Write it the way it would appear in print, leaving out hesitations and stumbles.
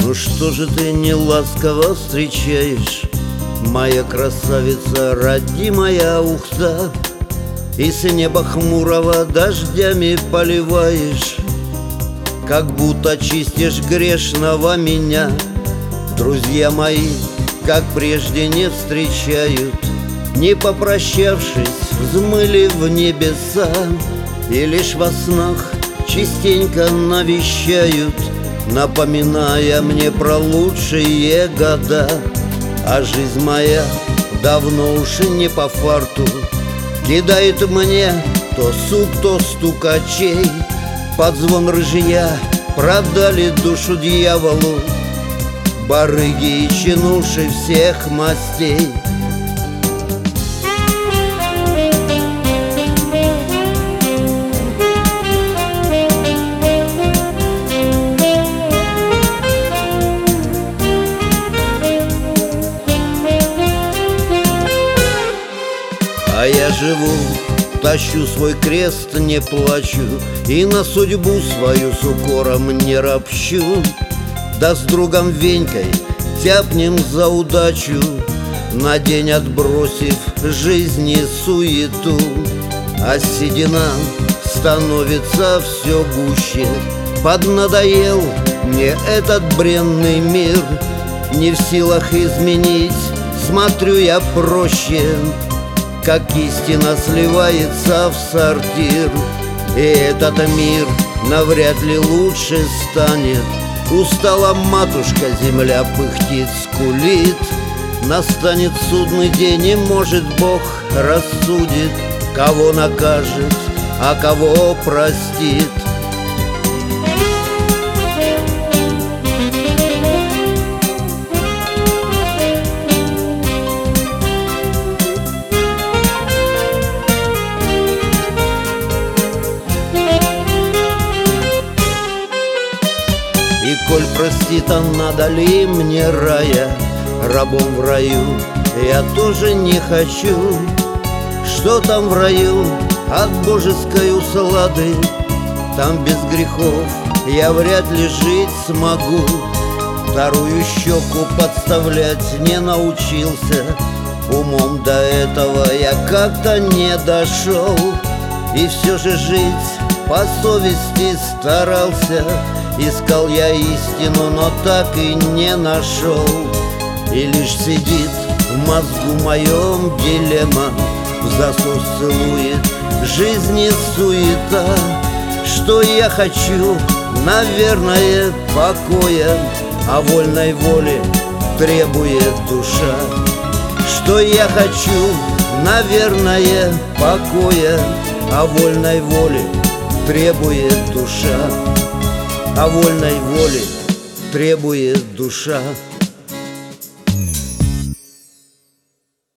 Ну что же ты не ласково встречаешь, моя красавица, родимая Ухта, и с неба хмурого дождями поливаешь, как будто чистишь грешного меня. Друзья мои, как прежде, не встречают, не попрощавшись, взмыли в небеса, и лишь во снах частенько навещают, напоминая мне про лучшие года. А жизнь моя давно уж не по фарту, кидает мне то сук, то стукачей. Под звон ржья продали душу дьяволу барыги и чинуши всех мастей. А я живу, тащу свой крест, не плачу, и на судьбу свою с укором не ропщу. Да с другом Венькой тяпнем за удачу, на день отбросив жизни суету. А седина становится все гуще, поднадоел мне этот бренный мир. Не в силах изменить, смотрю я проще, как истина сливается в сортир. И этот мир навряд ли лучше станет. Устала матушка, земля пыхтит, скулит. Настанет судный день, и, может, Бог рассудит, кого накажет, а кого простит. И коль простит, а надо ли мне рая, рабом в раю я тоже не хочу. Что там в раю от божеской услады? Там без грехов я вряд ли жить смогу. Вторую щеку подставлять не научился, умом до этого я как-то не дошел. И все же жить по совести старался, искал я истину, но так и не нашел. И лишь сидит в мозгу моем дилемма, в засос целует жизни суета. Что я хочу, наверное, покоя, а вольной воли требует душа. Что я хочу, наверное, покоя, а вольной воли требует душа. А вольной воли требует душа.